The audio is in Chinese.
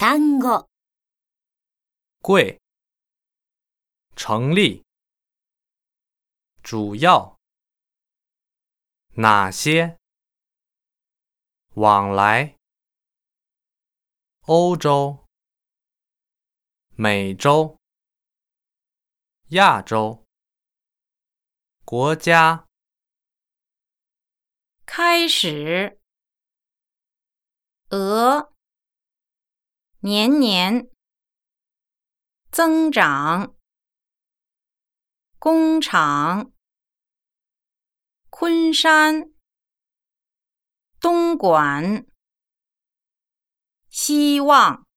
単語、 贵，成立，主要，哪些，往来，欧洲，美洲，亚洲，国家， 开始，额，年年，增长，工厂，昆山，东莞，希望。